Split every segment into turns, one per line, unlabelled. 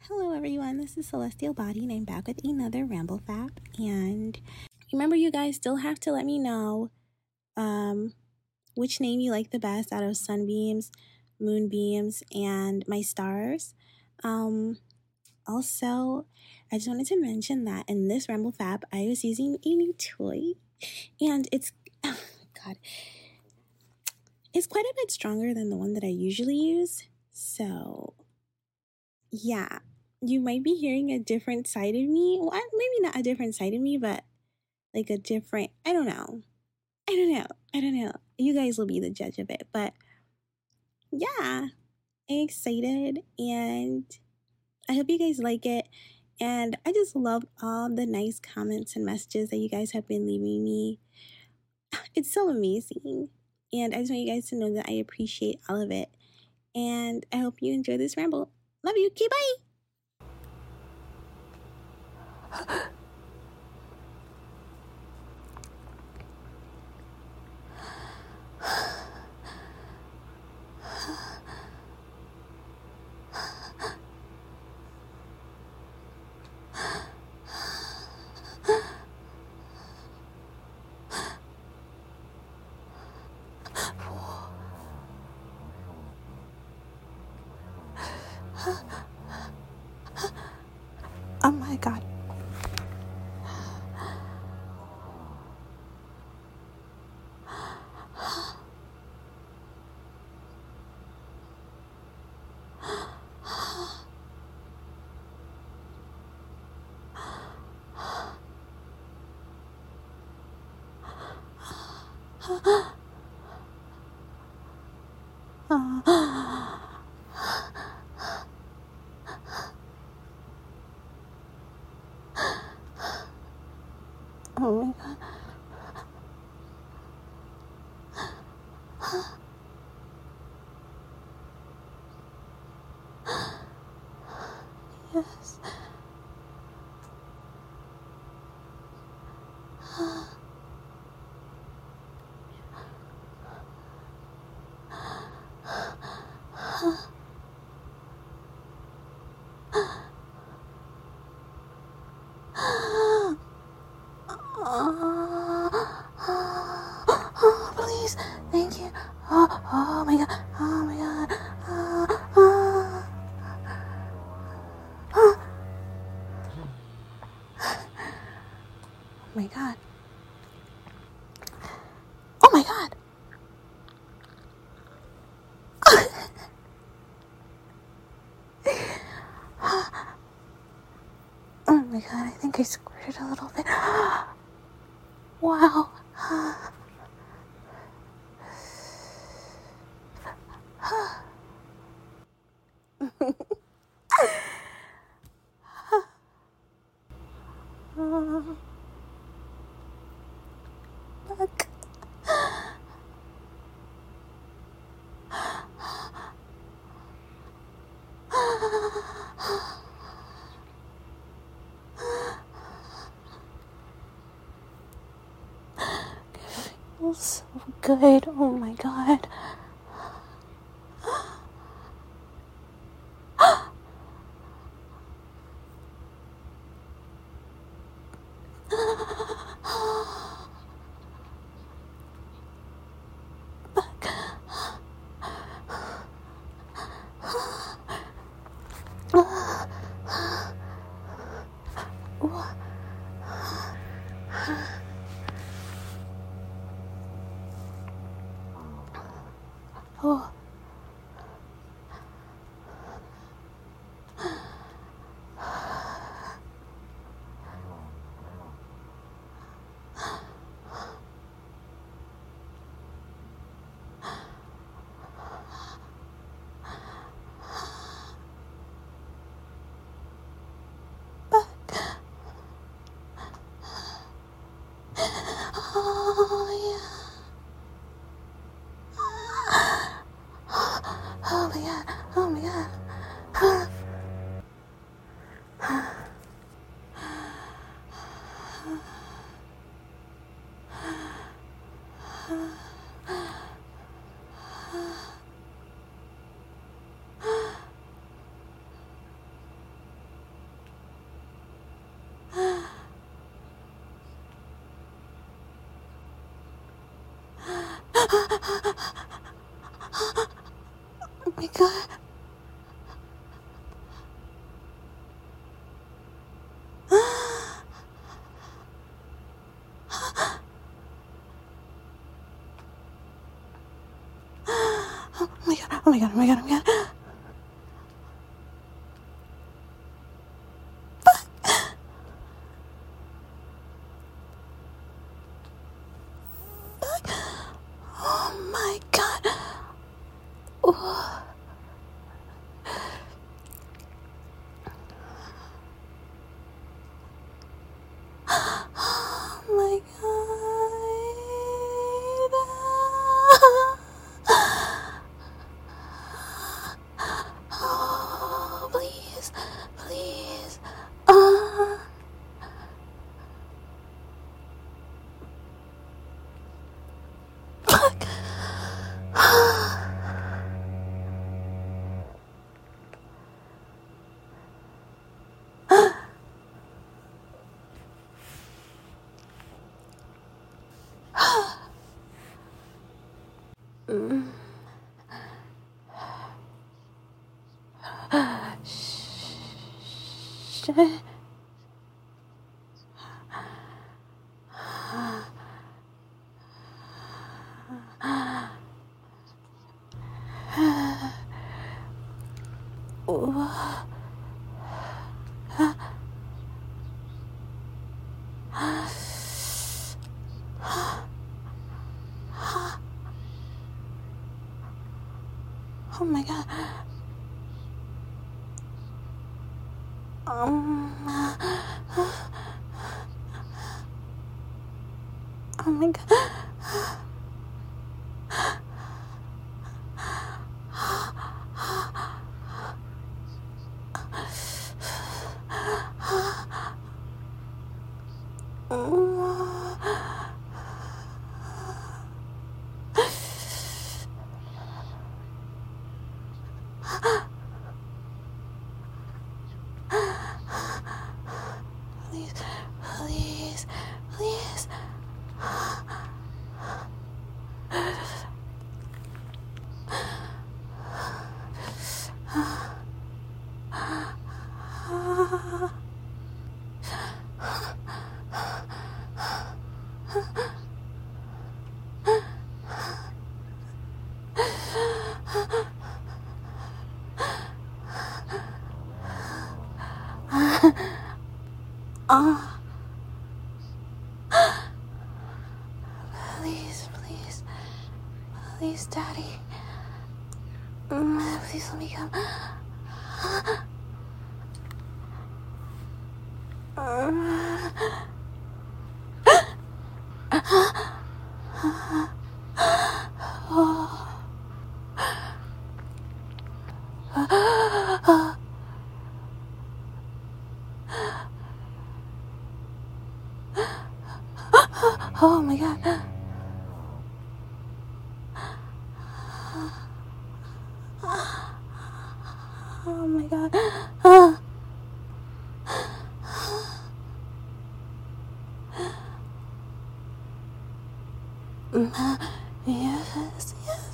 Hello everyone, this is Celestial Body and I'm back with another Ramble Fap. And remember, you guys still have to let me know which name you like the best out of Sunbeams, Moonbeams, and my stars. Also, I just wanted to mention that in this Ramble Fap, I was using a new toy and it's quite a bit stronger than the one that I usually use. So yeah, you might be hearing a different side of me. Well, maybe not a different side of me, but like a different, I don't know. You guys will be the judge of it. But yeah, I'm excited and I hope you guys like it. And I just love all the nice comments and messages that you guys have been leaving me. It's so amazing. And I just want you guys to know that I appreciate all of it. And I hope you enjoy this ramble. Love you. Okay, bye. Oh my God. Oh my God. Yes. Oh, please, thank you. Oh my God. Oh my God. Oh my God. Oh my God. Oh my God, I think I squirted a little bit. Wow. Look. Feels so good. Oh my God. Oh. Oh my god. Oh my god, oh my god, oh my god, oh my god. Oh my god. Oh. Oh my god. Oh, please, please. Fuck. Shit. Oh my god. Oh my god. Please, please, please. Please, please, please, Daddy. Please let me come. Oh my god. Oh my god. Yes, yes.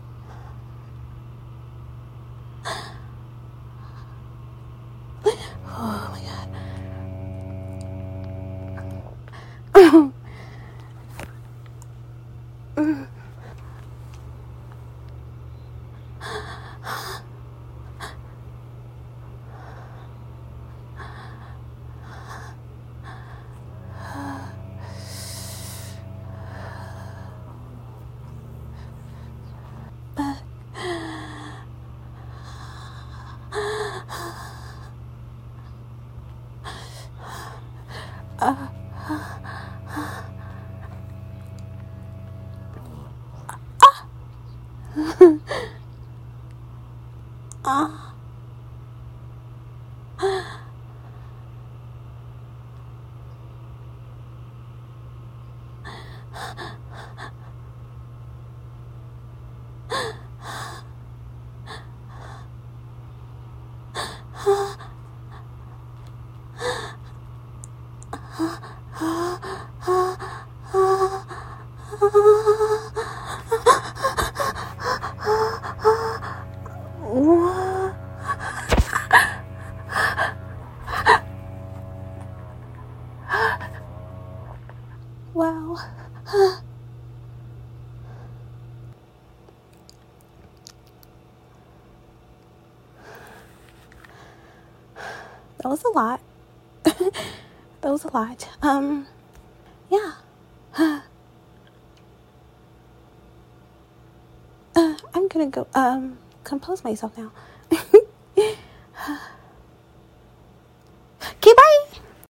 Oh my god. that was a lot. That was a lot. Yeah. I'm gonna go compose myself now.